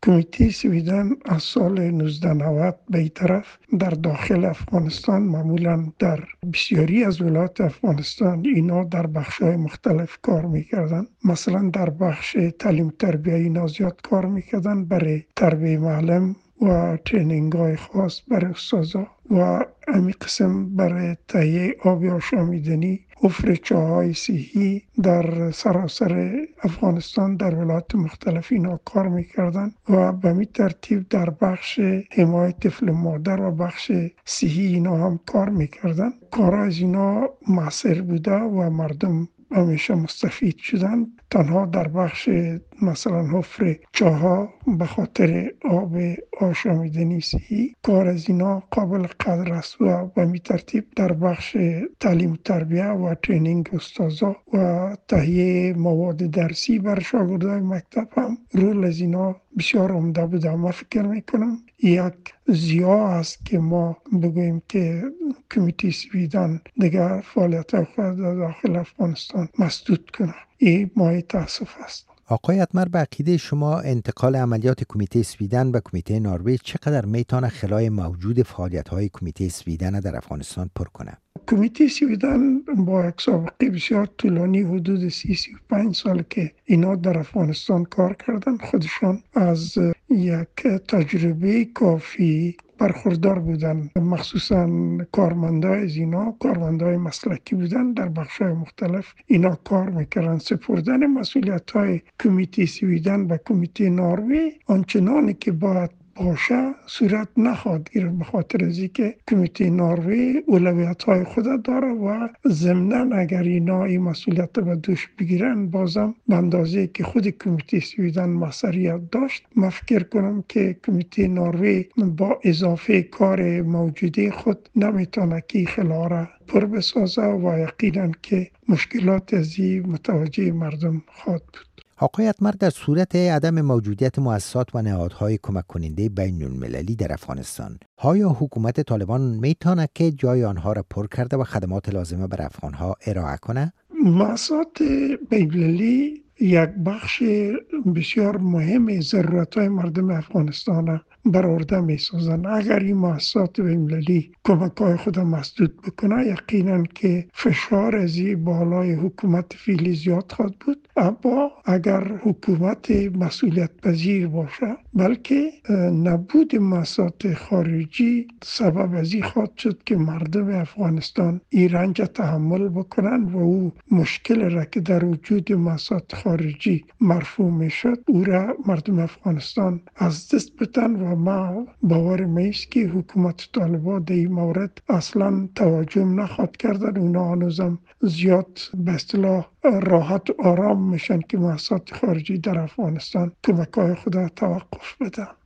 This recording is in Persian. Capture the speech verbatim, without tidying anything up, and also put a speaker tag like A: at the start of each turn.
A: کمیته سویدن از سال نوزده نود به این طرف در داخل افغانستان، معمولا در بسیاری از ولایات افغانستان، اینا در بخش‌های مختلف کار میکردن. مثلا در بخش تعلیم تربیه اینا زیاد کار میکردن برای تربیه معلم و ترینینگ های خاص برای استاذا و همین قسم برای تهیه آب آشامیدنی، حفر چاهای صحی در سراسر افغانستان در ولایات مختلف اینا کار میکردن و به همین ترتیب در بخش حمایت طفل مادر و بخش صحی اینا هم کار میکردن. کار از اینا مؤثر بوده و مردم همیشه مستفید شدن. تنها در بخش مثلا حفر چاها به خاطر آب آشامیدنی صحی کار از اینا قابل قدر است و به می ترتیب در بخش تعلیم تربیه و ترینینگ استاذا و تهیه مواد درسی بر شاگردای مکتب هم رول از اینا بسیار عمده بوده. ما فکر میکنم یک زیاد است که ما بگوییم که کمیته سویدن دیگر فعالیت خود در داخل افغانستان مسدود کنه. این مایه تاسف است.
B: آقای اتمر، به عقیده شما انتقال عملیات کمیته سویدن به کمیته نروژ چقدر میتونه خلای موجود فعالیت‌های کمیته سویدن در افغانستان پر کنه؟
A: کمیته سویدن با یک سابقه بسیار طولانی، حدود سی سی و پنج سال که اینا در افغانستان کار کردن، خودشان از یک تجربه کافی برخوردار بودن. مخصوصا کارمندای از اینا کارمندای مسلکی بودن، در بخش‌های مختلف اینا کار میکردن. سپردن مسئولیت‌های کمیته سویدن به کمیته نروژ آنچنانی که باید باشه صورت نخواهد گرفت، به خاطر از اینکه کمیته نروژ اولویت‌های خود داره و ضمناً اگر اینا این مسئولیت به دوش بگیرن بازم به اندازه که خود کمیته سویدن مسئولیت داشت، من فکر کنم که کمیته نروژ با اضافه کار موجوده خود نمیتونه که خلا را پر بسازه و یقینا که مشکلات از این متوجه مردم خواهد بود.
B: آقای اتمر، در صورت عدم موجودیت مؤسسات و نهادهای کمک کننده بین المللی در افغانستان، آیا حکومت طالبان میتونه که جای آنها را پر کرده و خدمات لازمه بر افغانها ارائه کنه؟
A: مؤسسات بین المللی یک بخش بسیار مهم ضرورت‌های مردم افغانستان برآورده می‌سازند. اگر این مؤسسات بین المللی کمک‌های خود مسدود بکنه، یقینا که فشار از این بالای حکومت فعلی زیاد خواهد بود. اما اگر حکومت مسئولیت پذیر باشه، بلکه نبود مؤسسات خارجی سبب از این خواهد شد که مردم افغانستان این رنج تحمل بکنن و او مشکل را که در وجود مؤسسات خارجی مرفوع میشد او را مردم افغانستان از دست بدن و ما باور میست که حکومت طالبان در این مورد اصلا توجه نخواهد کردن. اونا هنوزم زیاد به اصطلاح راحت و آرام میشن که مؤسسات خارجی در افغانستان کمک‌های خود توقف بدن.